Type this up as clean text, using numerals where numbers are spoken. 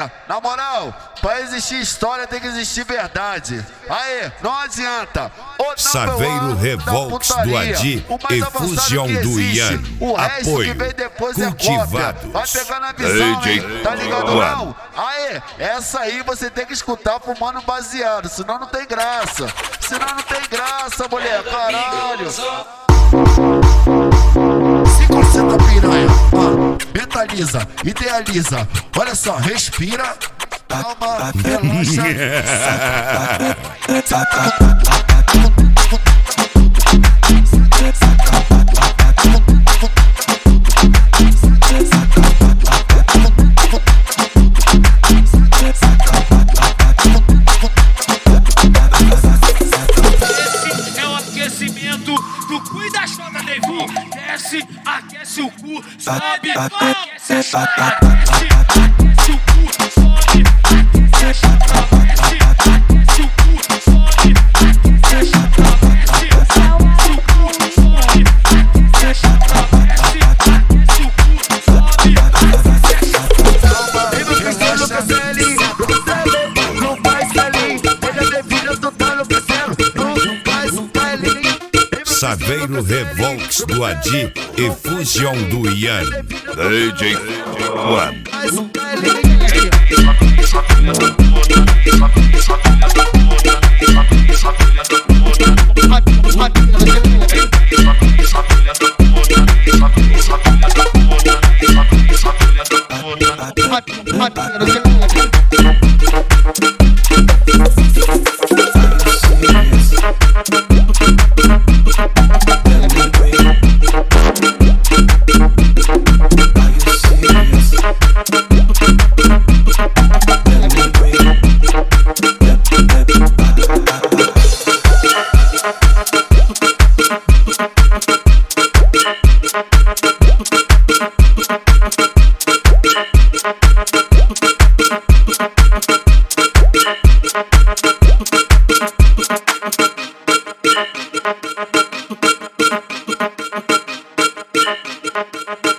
na moral, pra existir história tem que existir verdade. Aê, não adianta. Saveiro Revolts do Adi e Fusion do Ian. O resto Apoio. que vem depois é Cultivados. cópia. Vai pegar na visão, DJ hein? Tá ligado não? Aê, essa aí você tem que escutar fumando baseado, senão não tem graça. Senão não tem graça, mulher, caralho. Se concentra, piranha, mentaliza, idealiza. Olha só, respira, calma, relaxa. Tu cuida a chota, neguinho. Desce, aquece o cu. Sobe, aquece a chota. Desce, aquece o cu. Sobe, aquece a chota. Desce, aquece o cu. Sobe, aquece a chota. Desce, aquece o cu. Sobe, aquece a chota. Desce, aquece o cu. Sobe, aquece a chota. E no pincel do Casseli, não faz selinho. Ele é devido, tu tá enlouquecendo. Não faz um selinho. Saveiro Revolts do Adi e Fusion do Ian. DJ One. Thank you.